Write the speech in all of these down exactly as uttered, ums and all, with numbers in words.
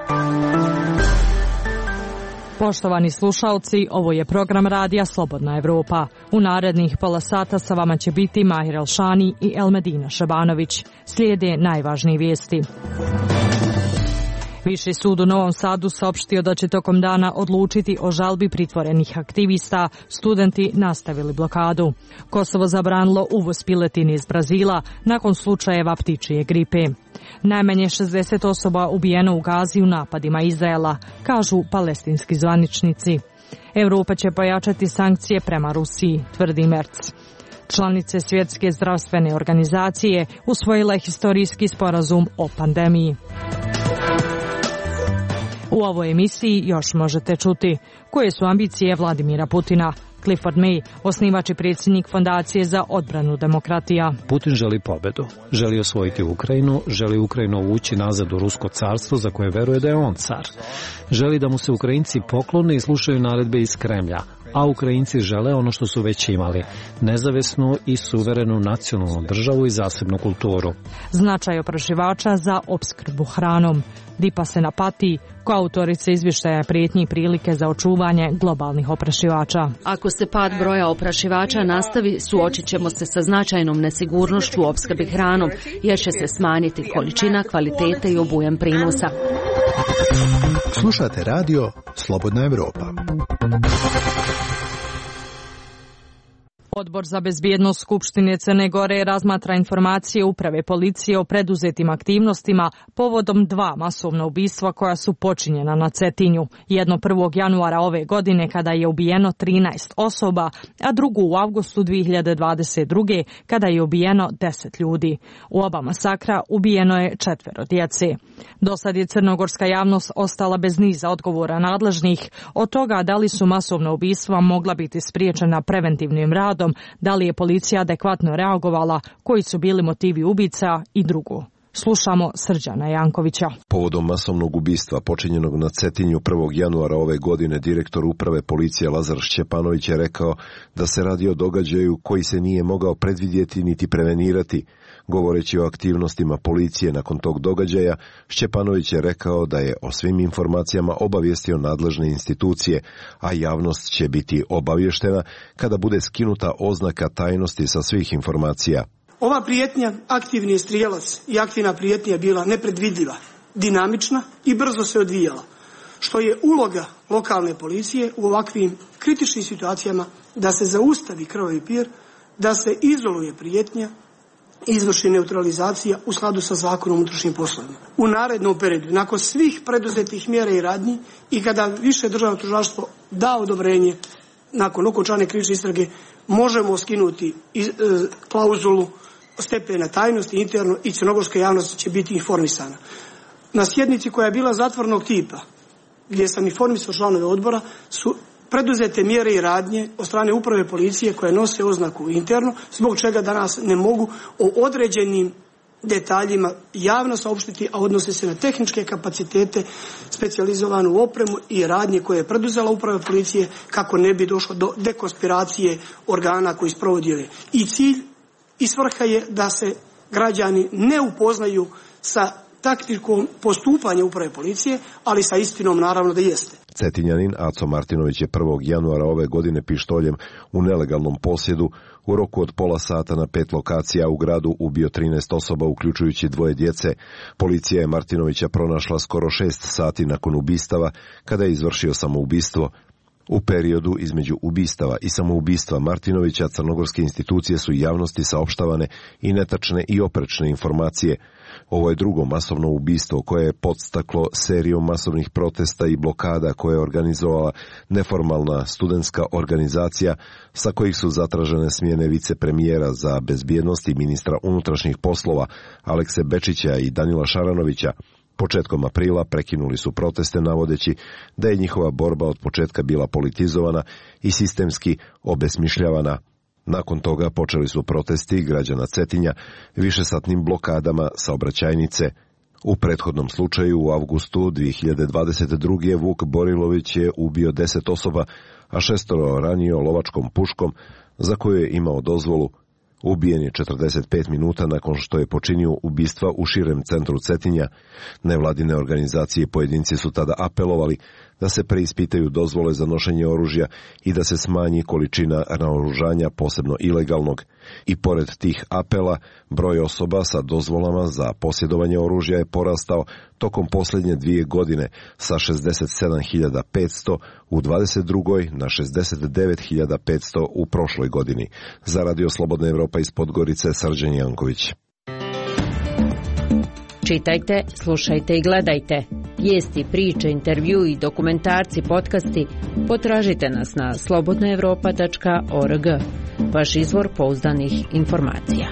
Poštovani slušalci, ovo je program radija Slobodna Evropa. U narednih pola sata sa vama će biti Mahir Elšani i Elmedina Šabanović. Slijede najvažnije vijesti. Viši sud u Novom Sadu saopštio da će tokom dana odlučiti o žalbi pritvorenih aktivista. Studenti nastavili blokadu. Kosovo zabranilo uvoz piletine iz Brazila nakon slučajeva ptičije gripe. Najmanje šezdeset osoba ubijeno u Gazi u napadima Izraela, kažu palestinski zvaničnici. Evropa će pojačati sankcije prema Rusiji, tvrdi Merc. Članice Svjetske zdravstvene organizacije usvojile historijski sporazum o pandemiji. U ovoj emisiji još možete čuti koje su ambicije Vladimira Putina. Clifford May, osnivač i predsjednik Fondacije za odbranu demokratija. Putin želi pobedu, želi osvojiti Ukrajinu, želi Ukrajinu uvući nazad u rusko carstvo za koje veruje da je on car. Želi da mu se Ukrajinci poklone i slušaju naredbe iz Kremlja, a Ukrajinci žele ono što su već imali, nezavisnu i suverenu nacionalnu državu i zasebnu kulturu. Značaj oprašivača za opskrbu hranom. Dipa se na Pati, koautorica izvještaja prijetnji prilike za očuvanje globalnih oprašivača. Ako se pad broja oprašivača nastavi, suočit ćemo se sa značajnom nesigurnošću u opskrbi hranom, jer će se smanjiti količina, kvalitete i obujam prinosa. Slušate radio Slobodna Evropa. Odbor za bezbjednost Skupštine Crne Gore razmatra informacije uprave policije o preduzetim aktivnostima povodom dva masovna ubistva koja su počinjena na Cetinju. Jedno prvog januara ove godine kada je ubijeno trinaest osoba, a drugu u avgustu dvije hiljade dvadeset druge kada je ubijeno deset ljudi. U oba masakra ubijeno je četvero djece. Do sad je crnogorska javnost ostala bez niza odgovora nadležnih od toga da li su masovna ubistva mogla biti spriječena preventivnim radom, da li je policija adekvatno reagovala, koji su bili motivi ubica i drugo. Slušamo Srđana Jankovića. Povodom masovnog ubistva počinjenog na Cetinju prvog januara ove godine, direktor uprave policije Lazar Šćepanović je rekao da se radi o događaju koji se nije mogao predvidjeti niti prevenirati. Govoreći o aktivnostima policije nakon tog događaja, Šćepanović je rekao da je o svim informacijama obavijestio nadležne institucije, a javnost će biti obavještena kada bude skinuta oznaka tajnosti sa svih informacija. Ova prijetnja, aktivni je strijelac i aktivna prijetnja je bila nepredvidljiva, dinamična i brzo se odvijala, što je uloga lokalne policije u ovakvim kritičnim situacijama da se zaustavi krvavi pir, da se izoluje prijetnja, izvrši neutralizacija u skladu sa zakonom o unutrašnjim poslovima. U narednom periodu, nakon svih preduzetih mjera i radnji i kada više državno tužilaštvo da odobrenje nakon okončane krivične istrage, možemo skinuti iz, e, klauzulu stepena tajnosti interno i crnogorska javnost će biti informisana. Na sjednici koja je bila zatvornog tipa, gdje sam informisao članove odbora, su preduzete mjere i radnje od strane uprave policije koje nose oznaku interno, zbog čega danas ne mogu o određenim detaljima javno saopštiti, a odnose se na tehničke kapacitete, specijalizovanu opremu i radnje koje je preduzela uprava policije kako ne bi došlo do dekonspiracije organa koji sprovodi ove. I cilj i svrha je da se građani ne upoznaju sa taktikom postupanja uprave policije, ali sa istinom naravno da jeste. Cetinjanin Aco Martinović je prvog januara ove godine pištoljem u nelegalnom posjedu u roku od pola sata na pet lokacija u gradu ubio trinaest osoba, uključujući dvoje djece. Policija je Martinovića pronašla skoro šest sati nakon ubistava, kada je izvršio samoubistvo. U periodu između ubistava i samoubistva Martinovića crnogorske institucije su javnosti saopštavane i netačne i oprečne informacije. Ovo je drugo masovno ubistvo koje je podstaklo serijom masovnih protesta i blokada koje je organizovala neformalna studentska organizacija sa kojih su zatražene smjene vicepremijera za bezbjednost i ministra unutrašnjih poslova Alekse Bečića i Danila Šaranovića. Početkom aprila prekinuli su proteste navodeći da je njihova borba od početka bila politizovana i sistemski obesmišljavana. Nakon toga počeli su protesti građana Cetinja višesatnim blokadama saobraćajnice. U prethodnom slučaju u avgustu dvije hiljade dvadeset druge. Vuk Borilović je ubio deset osoba, a šestoro ranio lovačkom puškom za koju je imao dozvolu. Ubijen je četrdeset pet minuta nakon što je počinio ubistva u širem centru Cetinja. Nevladine organizacije i pojedinci su tada apelovali da se preispitaju dozvole za nošenje oružja i da se smanji količina naoružanja, posebno ilegalnog. I pored tih apela, broj osoba sa dozvolama za posjedovanje oružja je porastao tokom posljednje dvije godine sa šezdeset sedam hiljada petsto u dvadeset drugoj na šezdeset devet hiljada petsto u prošloj godini. Za Radio Slobodna Evropa iz Podgorice, Srđan Janković. Čitajte, slušajte i gledajte. Vijesti, priče, intervju i dokumentarci, podcasti potražite nas na slobodna evropa tačka org. Vaš izvor pouzdanih informacija.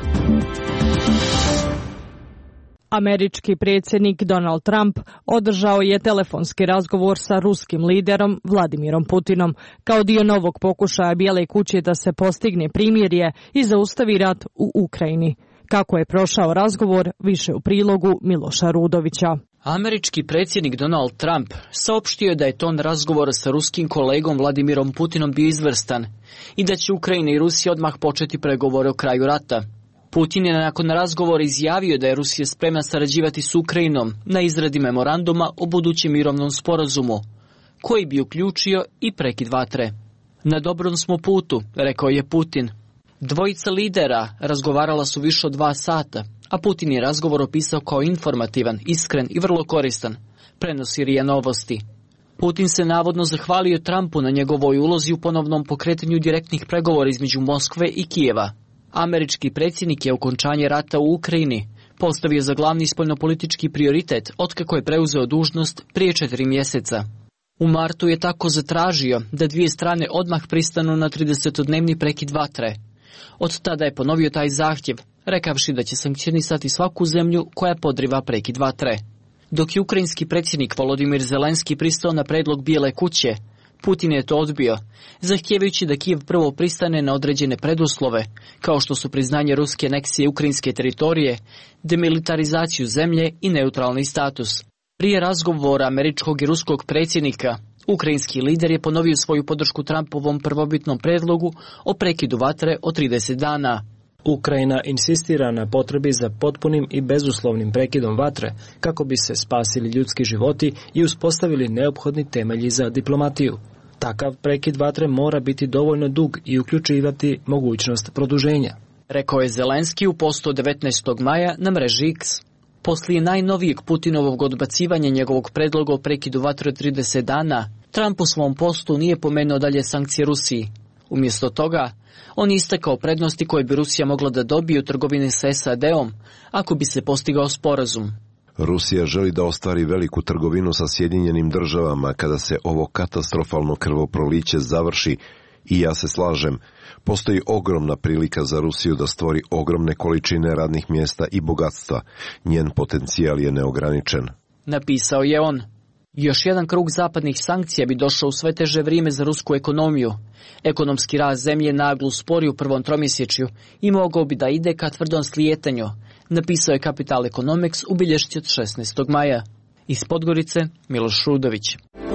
Američki predsjednik Donald Trump održao je telefonski razgovor sa ruskim liderom Vladimirom Putinom kao dio novog pokušaja Bijele kuće da se postigne primirje i zaustavi rat u Ukrajini. Kako je prošao razgovor, više u prilogu Miloša Rudovića. Američki predsjednik Donald Trump saopštio je da je ton razgovora sa ruskim kolegom Vladimirom Putinom bio izvrstan i da će Ukrajina i Rusija odmah početi pregovore o kraju rata. Putin je nakon razgovora izjavio da je Rusija spremna sarađivati s Ukrajinom na izradi memoranduma o budućem mirovnom sporazumu, koji bi uključio i prekid vatre. Na dobrom smo putu, rekao je Putin. Dvojica lidera razgovarala su više od dva sata, a Putin je razgovor opisao kao informativan, iskren i vrlo koristan, prenosi R I A Novosti. Putin se navodno zahvalio Trumpu na njegovoj ulozi u ponovnom pokretanju direktnih pregovora između Moskve i Kijeva. Američki predsjednik je okončanje rata u Ukrajini postavio za glavni spoljnopolitički prioritet otkako je preuzeo dužnost prije četiri mjeseca. U martu je tako zatražio da dvije strane odmah pristanu na tridesetodnevni prekid vatre. Od tada je ponovio taj zahtjev, rekavši da će sankcionisati svaku zemlju koja podriva prekid vatre. Dok je ukrajinski predsjednik Volodimir Zelenski pristao na predlog Bijele kuće, Putin je to odbio, zahtijevajući da Kijev prvo pristane na određene preduslove, kao što su priznanje ruske aneksije ukrajinske teritorije, demilitarizaciju zemlje i neutralni status. Prije razgovora američkog i ruskog predsjednika, ukrajinski lider je ponovio svoju podršku Trumpovom prvobitnom predlogu o prekidu vatre od trideset dana. Ukrajina insistira na potrebi za potpunim i bezuslovnim prekidom vatre kako bi se spasili ljudski životi i uspostavili neophodni temelji za diplomatiju. Takav prekid vatre mora biti dovoljno dug i uključivati mogućnost produženja, rekao je Zelenski u postu devetnaestog maja na mreži X. Poslije najnovijeg Putinovog odbacivanja njegovog predloga o prekidu vatre od trideset dana, Trump u svom postu nije pomenuo dalje sankcije Rusiji. Umjesto toga, on je istakao prednosti koje bi Rusija mogla da dobije u trgovini sa S A D-om ako bi se postigao sporazum. Rusija želi da ostvari veliku trgovinu sa Sjedinjenim državama kada se ovo katastrofalno krvoproliće završi i ja se slažem, postoji ogromna prilika za Rusiju da stvori ogromne količine radnih mjesta i bogatstva. Njen potencijal je neograničen, napisao je on. Još jedan krug zapadnih sankcija bi došao u sve teže vrijeme za rusku ekonomiju. Ekonomski rast zemlje naglo uspori u prvom tromjesečju i mogao bi da ide ka tvrdom slijetanju, napisao je Capital Economics u bilješci od šesnaestog maja. Iz Podgorice, Miloš Rudović.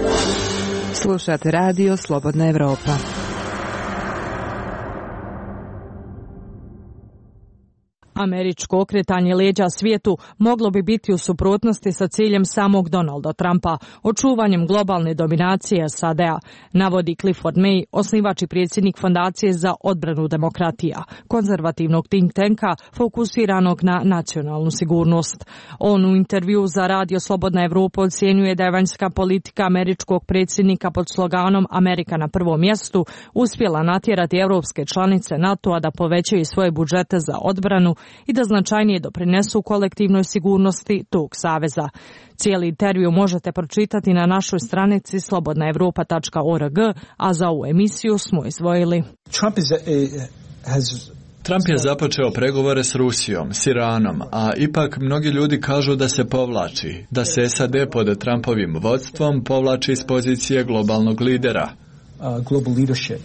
Slušate radio Slobodna Evropa. Američko okretanje leđa svijetu moglo bi biti u suprotnosti sa ciljem samog Donalda Trumpa, očuvanjem globalne dominacije S A D-a, navodi Clifford May, osnivač i predsjednik Fondacije za odbranu demokratija, konzervativnog think tanka fokusiranog na nacionalnu sigurnost. On u intervju za Radio Slobodna Evropa ocjenjuje da je vanjska politika američkog predsjednika pod sloganom Amerika na prvom mjestu uspjela natjerati europske članice NATO-a da povećaju svoje budžete za odbranu i da značajnije doprinesu kolektivnoj sigurnosti tog saveza. Cijeli intervju možete pročitati na našoj stranici slobodna evropa tačka org, a za ovu emisiju smo izdvojili. Trump is, has Trump je započeo pregovore s Rusijom, s Iranom, a ipak mnogi ljudi kažu da se povlači, da se S A D pod Trumpovim vodstvom povlači iz pozicije globalnog lidera. Uh, global leadership.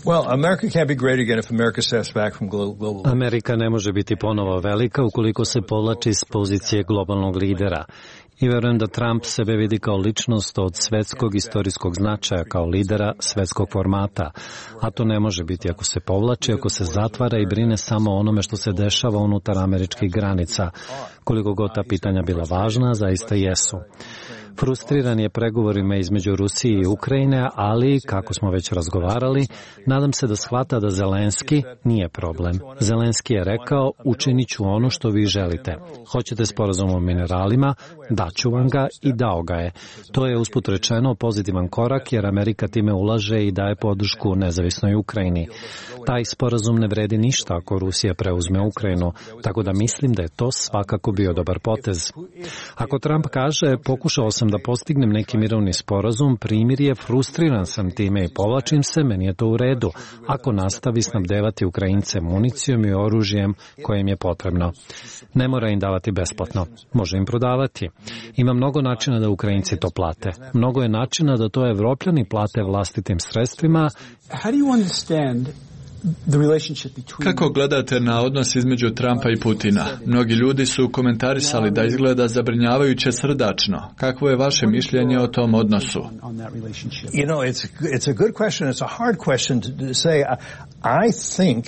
Amerika ne može biti ponovo velika ukoliko se povlači s pozicije globalnog lidera. I verujem da Trump sebe vidi kao ličnost od svetskog istorijskog značaja, kao lidera svetskog formata. A to ne može biti ako se povlači, ako se zatvara i brine samo o onome što se dešava unutar američkih granica. Koliko god ta pitanja bila važna, zaista jesu. Frustriran je pregovorima između Rusije i Ukrajine, ali, kako smo već razgovarali, nadam se da shvata da Zelenski nije problem. Zelenski je rekao, učinit ću ono što vi želite. Hoćete sporazum o mineralima, daću vam ga i dao ga je. To je usput rečeno pozitivan korak, jer Amerika time ulaže i daje podršku nezavisnoj Ukrajini. Taj sporazum ne vredi ništa ako Rusija preuzme Ukrajinu, tako da mislim da je to svakako bio dobar potez. Ako Trump kaže, pokušao sam da postignem neki mirovni sporazum, primirje, frustriran sam time i povlačim se, meni je to u redu, ako nastavi snabdevati Ukrajince municijom i oružjem koje im je potrebno. Ne mora im davati besplatno, može im prodavati. Ima mnogo načina da Ukrajinci to plate. Mnogo je načina da to Evropljani plate vlastitim sredstvima. How do you understand Kako gledate na odnos između Trumpa i Putina? Mnogi ljudi su komentarisali da izgleda zabrinjavajuće srdačno. Kakvo je vaše mišljenje o tom odnosu? You know, it's it's a good question. It's a hard question to say. I think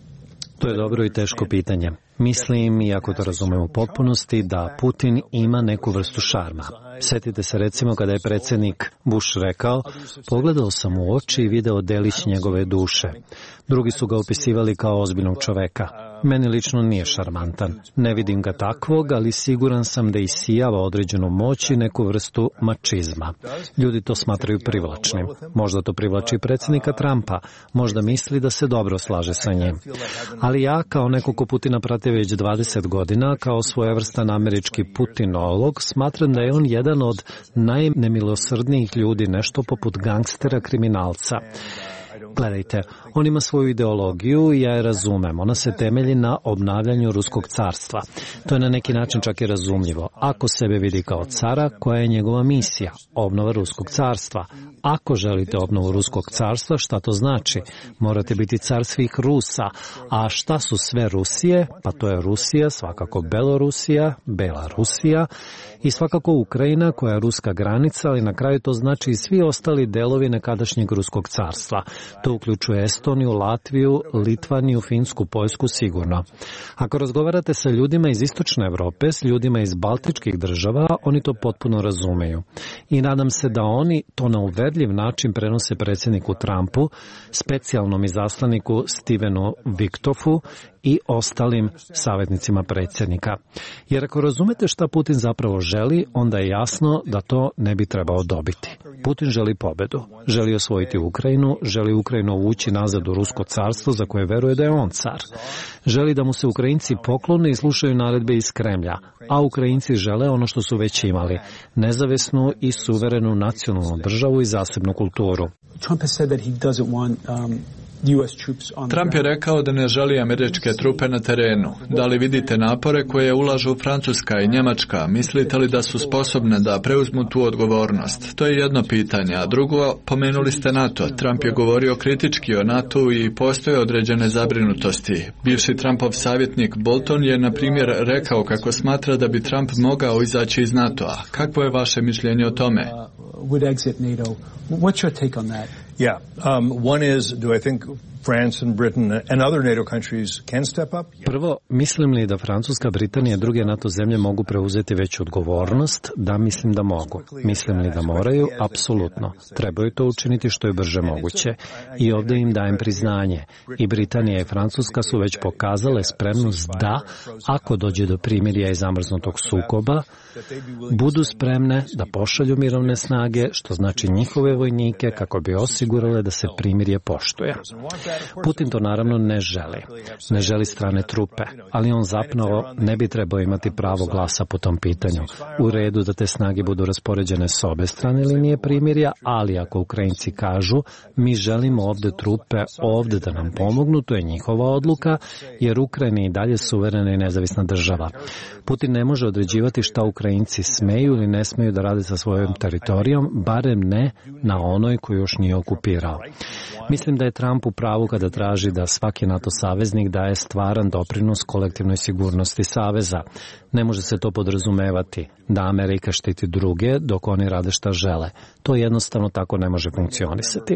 To je dobro i teško pitanje. Mislim, iako to razumem u potpunosti, da Putin ima neku vrstu šarma. Sjetite se recimo kada je predsjednik Bush rekao, pogledao sam u oči i video delić njegove duše. Drugi su ga opisivali kao ozbiljnog čoveka. Meni lično nije šarmantan. Ne vidim ga takvog, ali siguran sam da isijava određenu moć i neku vrstu mačizma. Ljudi to smatraju privlačnim. Možda to privlači predsjednika Trumpa. Možda misli da se dobro slaže sa njim. Ali ja, kao neko ko Putina prati već dvadeset godina, kao svojevrstan američki putinolog, smatram da je on jedan od najnemilosrdnijih ljudi, nešto poput gangstera kriminalca. Gledajte, on ima svoju ideologiju i ja je razumem. Ona se temelji na obnavljanju Ruskog carstva. To je na neki način čak i razumljivo. Ako sebe vidi kao cara, koja je njegova misija? Obnova Ruskog carstva. Ako želite obnovu Ruskog carstva, šta to znači? Morate biti car svih Rusa. A šta su sve Rusije? Pa to je Rusija, svakako Belorusija, Belarusija i svakako Ukrajina koja je ruska granica, ali na kraju to znači i svi ostali delovi nekadašnjeg Ruskog carstva. To uključuje Estoniju, Latviju, Litvaniju, Finsku, Poljsku sigurno. Ako razgovarate sa ljudima iz istočne Evrope, s ljudima iz baltičkih država, oni to potpuno razumeju. I nadam se da oni to na uverljiv način prenose predsjedniku Trumpu, specijalnom izaslaniku Stevenu Witkofu i ostalim savjetnicima predsjednika. Jer ako razumete šta Putin zapravo želi, onda je jasno da to ne bi trebao dobiti. Putin želi pobedu, želi osvojiti Ukrajinu, želi Ukrajinu uvući nazad u Rusko carstvo za koje veruje da je on car. Želi da mu se Ukrajinci poklone i slušaju naredbe iz Kremlja, a Ukrajinci žele ono što su već imali, nezavisnu i suverenu nacionalnu državu i zasebnu kulturu. Trump has said that he doesn't want um... Trump je rekao da ne želi američke trupe na terenu. Da li vidite napore koje ulažu Francuska i Njemačka? Mislite li da su sposobne da preuzmu tu odgovornost? To je jedno pitanje. A drugo, pomenuli ste NATO. Trump je govorio kritički o NATO i postoje određene zabrinutosti. Bivši Trumpov savjetnik Bolton je, na primjer, rekao kako smatra da bi Trump mogao izaći iz NATO-a. Kakvo je vaše mišljenje o tome? What's your take on that? Yeah, um, one is, do I think France and Britain and other NATO countries can step up? Prvo, mislim li da Francuska, Britanija i druge NATO zemlje mogu preuzeti veću odgovornost? Da, mislim da mogu. Mislim li da moraju? Apsolutno. Trebaju to učiniti što je brže moguće. I ovdje im dajem priznanje. I Britanija i Francuska su već pokazale spremnost da, ako dođe do primirja i zamrznutog sukoba, budu spremne da pošalju mirovne snage, što znači njihove vojnike, kako bi osigurale da se primirje poštuje. Putin to naravno ne želi. Ne želi strane trupe, ali on zapravo ne bi trebao imati pravo glasa po tom pitanju. U redu da te snage budu raspoređene s obe strane linije primirja, ali ako Ukrajinci kažu mi želimo ovde trupe ovde da nam pomognu, to je njihova odluka, jer Ukrajina je i dalje suverena i nezavisna država. Putin ne može određivati šta Ukrajinci smeju ili ne smeju da rade sa svojom teritorijom, barem ne na onoj koju još nije okupirao. Mislim da je Trump u pravu kada traži da svaki NATO saveznik daje stvaran doprinos kolektivnoj sigurnosti saveza. Ne može se to podrazumevati da Amerika štiti druge dok oni rade šta žele. To jednostavno tako ne može funkcionisati.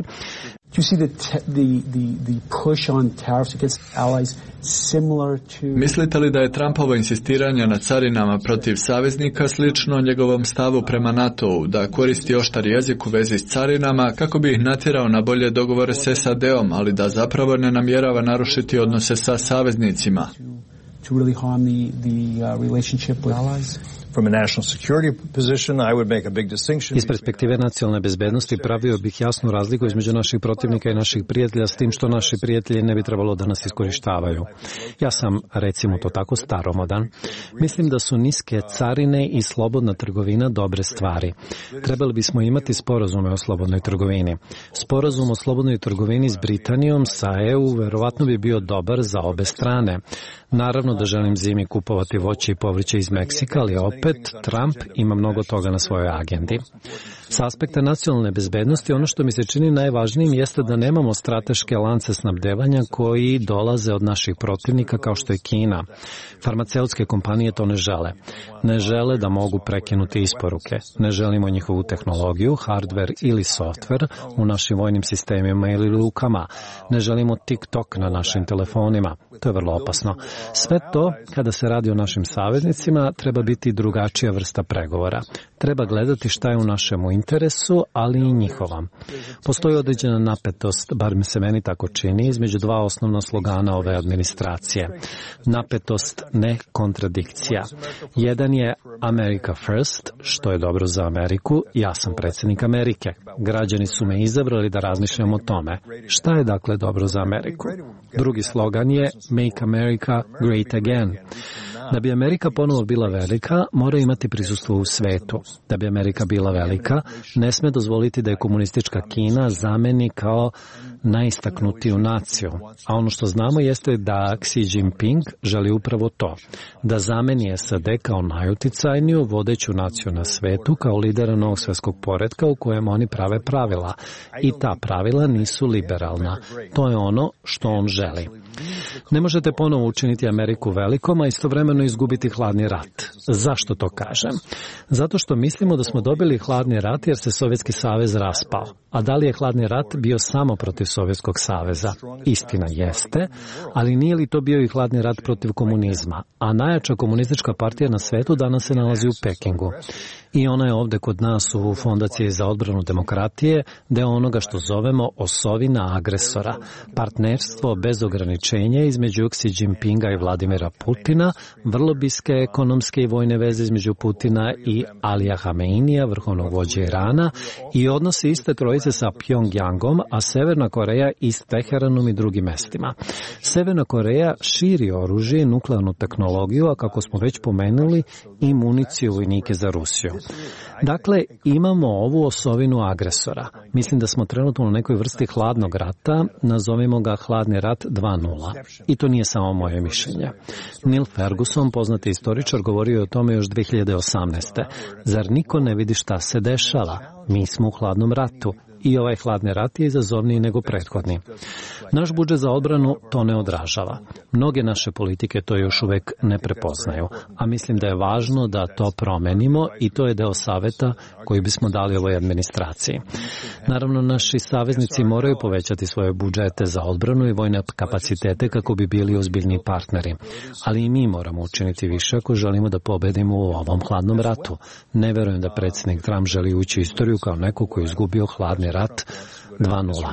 Mislite li da je Trumpovo insistiranje na carinama protiv saveznika slično njegovom stavu prema NATO-u, da koristi oštar jezik u vezi s carinama kako bi ih natjerao na bolje dogovore s S A D-om, ali da zapravo ne namjerava narušiti odnose sa saveznicima? To really harm the, the uh, relationship with allies? From a national security position, I would make a big distinction. Iz perspektive nacionalne bezbednosti pravio bih jasnu razliku između naših protivnika i naših prijatelja, s tim što naši prijatelji ne bi trebalo da nas iskorištavaju. Ja sam, recimo to tako, staromodan. Mislim da su niske carine i slobodna trgovina dobre stvari. Trebali bismo imati sporazume o slobodnoj trgovini. Sporazum o slobodnoj trgovini s Britanijom, sa E U, verovatno bi bio dobar za obe strane. Naravno da želim zimi kupovati voće i povrće iz Meksika, ali opet Trump ima mnogo toga na svojoj agendi. S aspekta nacionalne bezbednosti, ono što mi se čini najvažnijim jeste da nemamo strateške lance snabdevanja koji dolaze od naših protivnika kao što je Kina. Farmaceutske kompanije to ne žele. Ne žele da mogu prekinuti isporuke. Ne želimo njihovu tehnologiju, hardware ili software u našim vojnim sistemima ili lukama. Ne želimo TikTok na našim telefonima. To je vrlo opasno. Sve to, kada se radi o našim saveznicima, treba biti drugačija vrsta pregovora. Treba gledati šta je u našemu interesu, ali i njihovom. Postoji određena napetost, bar mi se meni tako čini, između dva osnovna slogana ove administracije. Napetost, ne kontradikcija. Jedan je America First, što je dobro za Ameriku. Ja sam predsjednik Amerike. Građani su me izabrali da razmišljam o tome. Šta je dakle dobro za Ameriku? Drugi slogan je Make America Great Again. Da bi Amerika ponovo bila velika, mora imati prisustvo u svetu. Da bi Amerika bila velika, ne sme dozvoliti da je komunistička Kina zameni kao najistaknutiju naciju. A ono što znamo jeste da Xi Jinping želi upravo to. Da zameni S A D kao najuticajniju vodeću naciju na svetu, kao lidera novog svjetskog poretka u kojem oni prave pravila. I ta pravila nisu liberalna. To je ono što on želi. Ne možete ponovo učiniti Ameriku velikom, a istovremeno izgubiti hladni rat. Zašto to kažem? Zato što mislimo da smo dobili hladni rat jer se Sovjetski savez raspao. A da li je hladni rat bio samo protiv Sovjetskog saveza? Istina jeste, ali nije li to bio i hladni rat protiv komunizma? A najjača komunistička partija na svetu danas se nalazi u Pekingu. I ona je ovde kod nas u Fondaciji za odbranu demokratije, deo onoga što zovemo osovina agresora, partnerstvo bez ograničenja između Xi Jinpinga i Vladimira Putina, vrlo bliske ekonomske i vojne veze između Putina i Alija Hameinija, vrhovnog vođe Irana, i odnosi iste trojice sa Pjongjangom, a Severna Koreja i s Teheranom i drugim mestima. Severna Koreja širi oružje i nuklearnu tehnologiju, a kako smo već pomenuli, i municiju vojnike za Rusiju. Dakle, imamo ovu osovinu agresora. Mislim da smo trenutno u nekoj vrsti hladnog rata, nazovimo ga hladni rat dva nula. I to nije samo moje mišljenje. Neil Ferguson, poznati istoričar, govorio je o tome još dve hiljade osamnaeste. Zar niko ne vidi šta se dešava? Mi smo u hladnom ratu. I ovaj hladni rat je izazovniji nego prethodni. Naš budžet za odbranu to ne odražava. Mnoge naše politike to još uvek ne prepoznaju, a mislim da je važno da to promenimo i to je deo saveta koji bismo dali ovoj administraciji. Naravno, naši saveznici moraju povećati svoje budžete za odbranu i vojne kapacitete kako bi bili ozbiljni partneri, ali i mi moramo učiniti više ako želimo da pobedimo u ovom hladnom ratu. Ne verujem da predsjednik Trump želi ući u istoriju kao neko koji je izgubio hladni rat dva nula.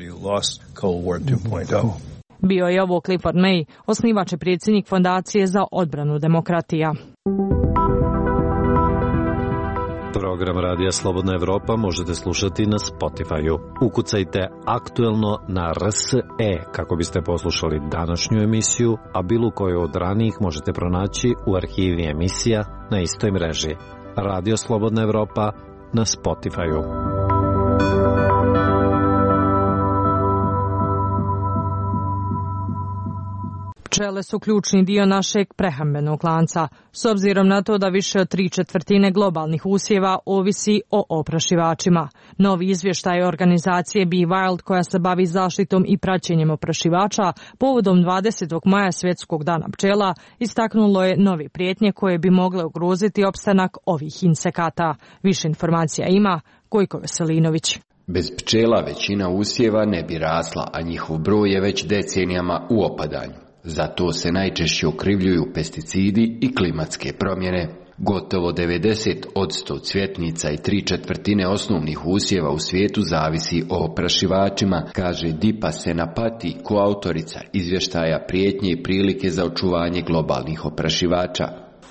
Bio je ovo Clifford May, osnivač i predsjednik Fondacije za odbranu demokratija. Program Radija Slobodna Evropa možete slušati na Spotify-u. Ukucajte aktuelno na R S E kako biste poslušali današnju emisiju, a bilo koju od ranijih možete pronaći u arhivi emisija na istoj mreži. Radio Slobodna Evropa na Spotify-u. Pčele su ključni dio našeg prehrambenog lanca, s obzirom na to da više od tri četvrtine globalnih usjeva ovisi o oprašivačima. Novi izvještaj organizacije Be Wild, koja se bavi zaštitom i praćenjem oprašivača, povodom dvadesetog maja Svjetskog dana pčela, istaknulo je nove prijetnje koje bi mogle ugroziti opstanak ovih insekata. Više informacija ima Gojko Veselinović. Bez pčela većina usjeva ne bi rasla, a njihov broj je već decenijama u opadanju. Zato se najčešće okrivljuju pesticidi i klimatske promjene. Gotovo devedeset posto cvjetnica i tri četvrtine osnovnih usjeva u svijetu zavisi o oprašivačima, kaže Dipa Senapati, koautorica izvještaja Prijetnje i prilike za očuvanje globalnih oprašivača.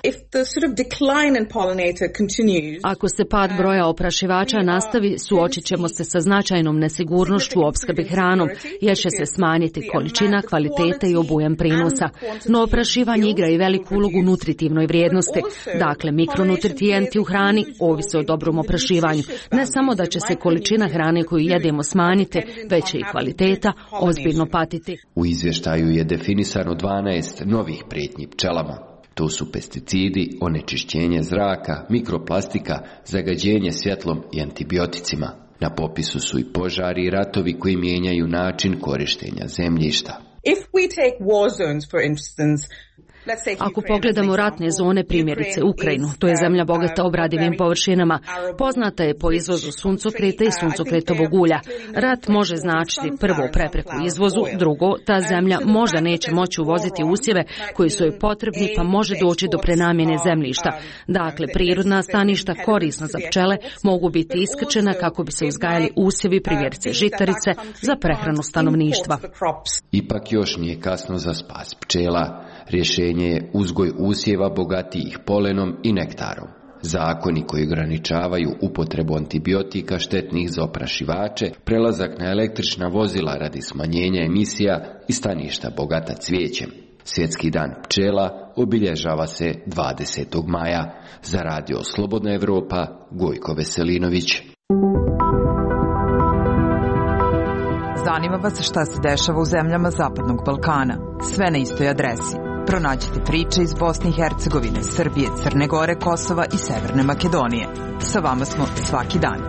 Ako se pad broja oprašivača nastavi, suočit ćemo se sa značajnom nesigurnošću u opskrbi hranom, jer će se smanjiti količina, kvaliteta i obujam prinosa. No oprašivanje igra i veliku ulogu u nutritivnoj vrijednosti. Dakle, mikronutrijenti u hrani ovise o dobrom oprašivanju. Ne samo da će se količina hrane koju jedemo smanjiti, već će i kvaliteta ozbiljno patiti. U izvještaju je definisano dvanaest novih prijetnji pčelama. To su pesticidi, onečišćenje zraka, mikroplastika, zagađenje svjetlom i antibioticima. Na popisu su i požari i ratovi koji mijenjaju način korištenja zemljišta. If we take war zones, for instance, Ako pogledamo ratne zone, primjerice Ukrajinu, to je zemlja bogata obradivim površinama, poznata je po izvozu suncokreta i suncokretovog ulja. Rat može značiti prvo prepreku izvozu, drugo, ta zemlja možda neće moći uvoziti usjeve koji su joj potrebni, pa može doći do prenamjene zemljišta. Dakle, prirodna staništa korisna za pčele mogu biti iskrčena kako bi se uzgajali usjevi, primjerice žitarice, za prehranu stanovništva. Ipak još nije kasno za spas pčela. Rješenje je uzgoj usjeva bogatijih polenom i nektarom. Zakoni koji ograničavaju upotrebu antibiotika štetnih za oprašivače, prelazak na električna vozila radi smanjenja emisija i staništa bogata cvijećem. Svjetski dan pčela obilježava se dvadesetog maja. Za Radio Slobodna Evropa, Gojko Veselinović. Zanima vas šta se dešava u zemljama Zapadnog Balkana. Sve na istoj adresi. Pronađite priče iz Bosne i Hercegovine, Srbije, Crne Gore, Kosova i Severne Makedonije. Sa vama smo svaki dan.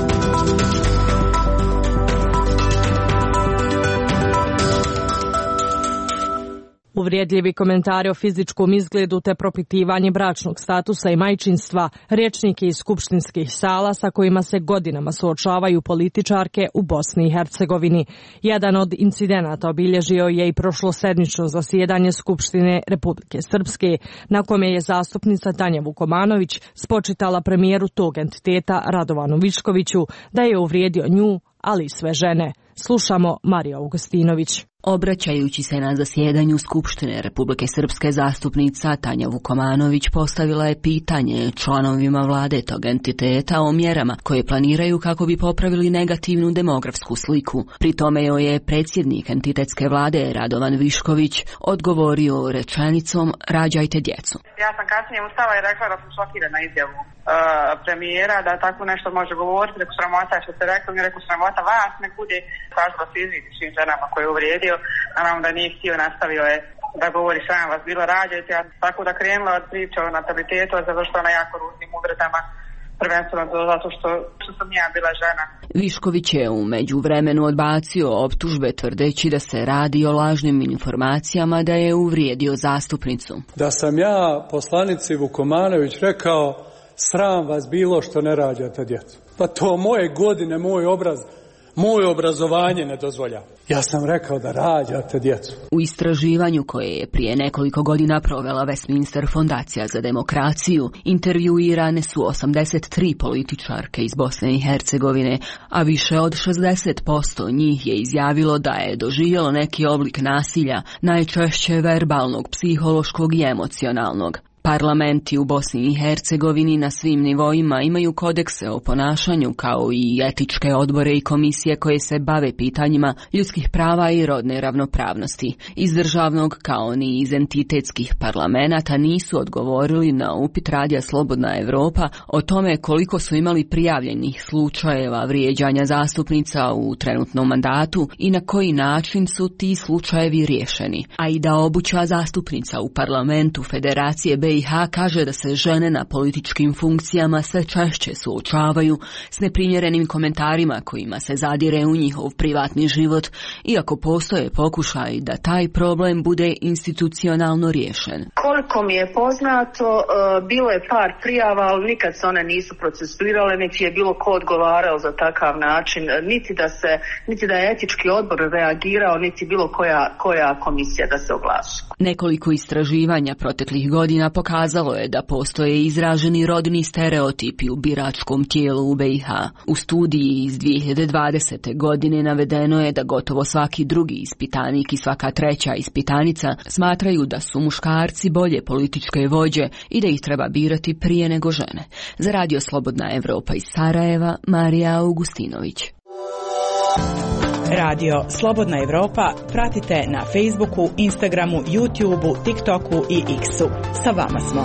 Uvrijedljivi komentari o fizičkom izgledu te propitivanje bračnog statusa i majčinstva, rječnike iz skupštinskih sala sa kojima se godinama suočavaju političarke u Bosni i Hercegovini. Jedan od incidenata obilježio je i prošlosedmično zasjedanje Skupštine Republike Srpske, na kome je zastupnica Tanja Vukomanović spočitala premijeru tog entiteta Radovanu Viškoviću da je uvrijedio nju, ali i sve žene. Slušamo Mariju Augustinović. Obraćajući se na zasjedanju Skupštine Republike Srpske, zastupnica Tanja Vukomanović postavila je pitanje članovima vlade tog entiteta o mjerama koje planiraju kako bi popravili negativnu demografsku sliku. Pri tome joj je predsjednik entitetske vlade Radovan Višković odgovorio rečenicom rađajte djecu. Ja sam kasnije ustala i rekla da sam šokirana izjavu uh, premijera da tako nešto može govoriti. Rekao sramota što ste rekli, mi rekao sramota vas, nek bude tražila se izviti svim ženama koje je uvrijedio. Naravno da nije htio, nastavio je da govori šta vas bilo rađajte, a tako da krenula od priče o natalitetu, a završila na jako ružnim uvredama, prvenstveno zato što, što sam ja bila žena. Višković je u međuvremenu odbacio optužbe tvrdeći da se radi o lažnim informacijama da je uvrijedio zastupnicu. Da sam ja poslanici Vukomanović rekao sram vas bilo što ne rađate djecu. Pa to moje godine, moj obraz, moje obrazovanje ne dozvolja. Ja sam rekao da rađate djecu. U istraživanju koje je prije nekoliko godina provela Westminster Fondacija za demokraciju, intervjuirane su osamdeset tri političarke iz Bosne i Hercegovine, a više od šezdeset posto njih je izjavilo da je doživjelo neki oblik nasilja, najčešće verbalnog, psihološkog i emocionalnog. Parlamenti u Bosni i Hercegovini na svim nivoima imaju kodekse o ponašanju kao i etičke odbore i komisije koje se bave pitanjima ljudskih prava i rodne ravnopravnosti. Iz državnog kao ni iz entitetskih parlamenata nisu odgovorili na upit radija Slobodna Evropa o tome koliko su imali prijavljenih slučajeva vrijeđanja zastupnica u trenutnom mandatu i na koji način su ti slučajevi riješeni. A i da obuća zastupnica u parlamentu Federacije B i H kaže da se žene na političkim funkcijama sve češće suočavaju s neprimjerenim komentarima kojima se zadire u njihov privatni život, iako postoje pokušaj da taj problem bude institucionalno riješen. Koliko mi je poznato, bilo je par prijava, ali nikad se one nisu procesuirale, niti je bilo ko odgovarao za takav način, niti da se, niti da je etički odbor reagirao, niti bilo koja, koja komisija da se oglasi. Nekoliko istraživanja proteklih godina pokazalo je da postoje izraženi rodni stereotipi u biračkom tijelu u B i H. U studiji iz dvije hiljade dvadesete. godine navedeno je da gotovo svaki drugi ispitanik i svaka treća ispitanica smatraju da su muškarci bolje političke vođe i da ih treba birati prije nego žene. Za Radio Slobodna Evropa iz Sarajeva, Marija Augustinović. Radio Slobodna Evropa pratite na Facebooku, Instagramu, YouTubeu, TikToku i X-u. Sa vama smo.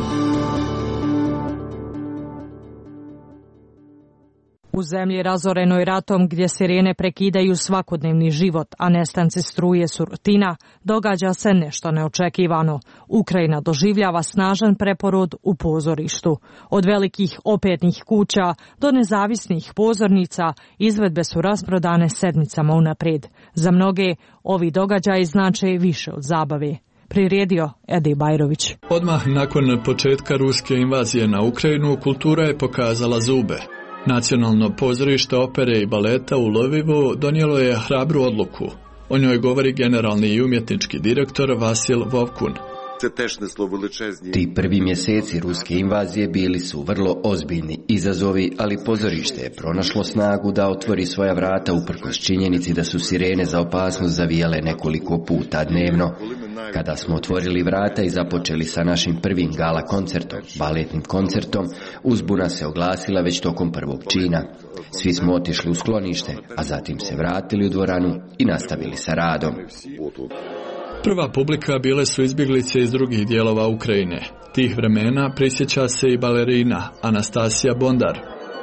U zemlji razorenoj ratom gdje sirene prekidaju svakodnevni život, a nestanci struje su rutina, događa se nešto neočekivano. Ukrajina doživljava snažan preporod u pozorištu. Od velikih opetnih kuća do nezavisnih pozornica izvedbe su rasprodane sedmicama unaprijed. Za mnoge ovi događaji znače više od zabave. Priredio Edi Bajrović. Odmah nakon početka ruske invazije na Ukrajinu kultura je pokazala zube. Nacionalno pozorište opere i baleta u Lvivu donijelo je hrabru odluku. O njoj govori generalni i umjetnički direktor Vasil Vovkun. Ti prvi mjeseci ruske invazije bili su vrlo ozbiljni izazovi, ali pozorište je pronašlo snagu da otvori svoja vrata uprkos činjenici da su sirene za opasnost zavijale nekoliko puta dnevno. Kada smo otvorili vrata i započeli sa našim prvim gala koncertom, baletnim koncertom, uzbuna se oglasila već tokom prvog čina. Svi smo otišli u sklonište, a zatim se vratili u dvoranu i nastavili sa radom. Prva publika bile su izbjeglice iz drugih dijelova Ukrajine. Tih vremena prisjeća se i balerina Anastasija Bondar.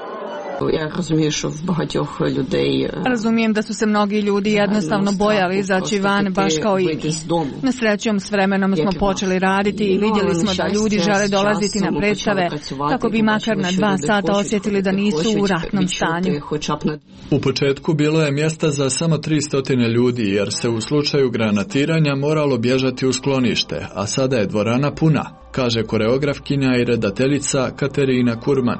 Razumijem da su se mnogi ljudi jednostavno bojali izaći van, baš kao i mi. Na srećom, s vremenom smo počeli raditi i vidjeli smo da ljudi žele dolaziti na predstave kako bi makar na dva sata osjetili da nisu u ratnom stanju. U početku bilo je mjesta za samo tristo ljudi jer se u slučaju granatiranja moralo bježati u sklonište, a sada je dvorana puna, kaže koreografkinja i redateljica Katerina Kurman.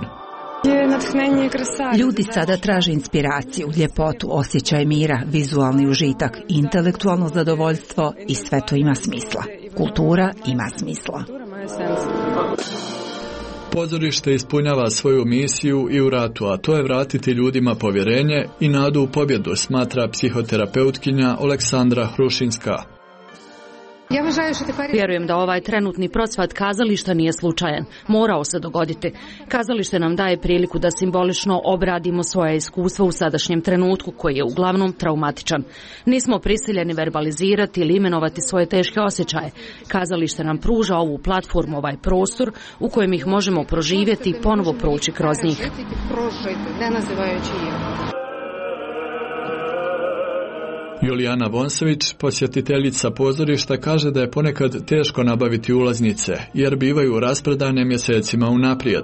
Ljudi sada traže inspiraciju, ljepotu, osjećaj mira, vizualni užitak, intelektualno zadovoljstvo i sve to ima smisla. Kultura ima smisla. Pozorište ispunjava svoju misiju i u ratu, a to je vratiti ljudima povjerenje i nadu u pobjedu, smatra psihoterapeutkinja Aleksandra Hrušinska. Vjerujem da ovaj trenutni procvat kazališta nije slučajan. Morao se dogoditi. Kazalište nam daje priliku da simbolično obradimo svoje iskustva u sadašnjem trenutku koji je uglavnom traumatičan. Nismo prisiljeni verbalizirati ili imenovati svoje teške osjećaje. Kazalište nam pruža ovu platformu, ovaj prostor u kojem ih možemo proživjeti i ponovo proći kroz njih. Julijana Vonsević, posjetiteljica pozorišta, kaže da je ponekad teško nabaviti ulaznice, jer bivaju rasprodane mjesecima unaprijed.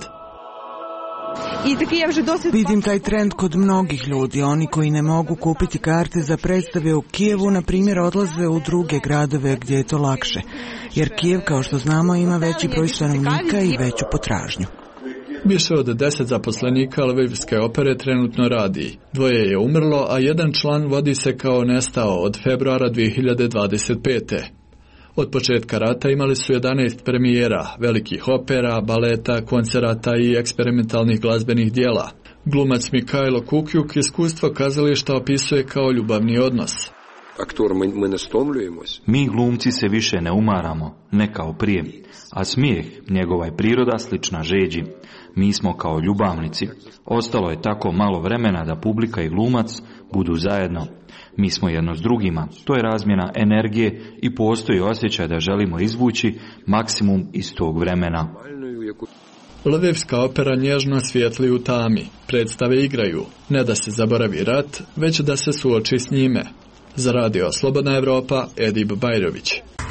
Vidim taj trend kod mnogih ljudi. Oni koji ne mogu kupiti karte za predstave u Kijevu, na primjer, odlaze u druge gradove gdje je to lakše. Jer Kijev, kao što znamo, ima veći broj stanovnika i veću potražnju. Više od deset zaposlenika Lvivske opere trenutno radi. Dvoje je umrlo, a jedan član vodi se kao nestao od februara dvije hiljade dvadeset pete. Od početka rata imali su jedanaest premijera, velikih opera, baleta, koncerata i eksperimentalnih glazbenih dijela. Glumac Mikajlo Kukjuk iskustvo kazališta opisuje kao ljubavni odnos. Mi glumci se više ne umaramo, ne kao prije, a smijeh, njegova je priroda slična žeđi. Mi smo kao ljubavnici. Ostalo je tako malo vremena da publika i glumac budu zajedno. Mi smo jedno s drugima, to je razmjena energije i postoji osjećaj da želimo izvući maksimum iz tog vremena. Lvivska opera nježno svijetli u tami, predstave igraju, ne da se zaboravi rat, već da se suoči s njime. Za radio Slobodna Evropa, Edip Bajrović.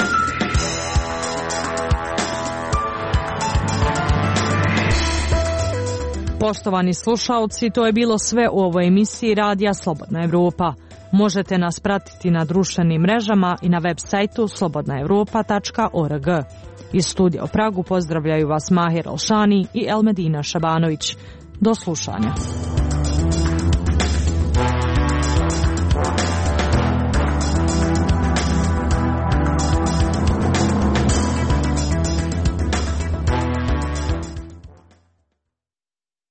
Poštovani slušaoci, to je bilo sve u ovoj emisiji Radija Slobodna Evropa. Možete nas pratiti na društvenim mrežama i na web sajtu slobodna evropa tačka org. Iz studija u Pragu pozdravljaju vas Mahir Alšani i Elmedina Šabanović. Do slušanja.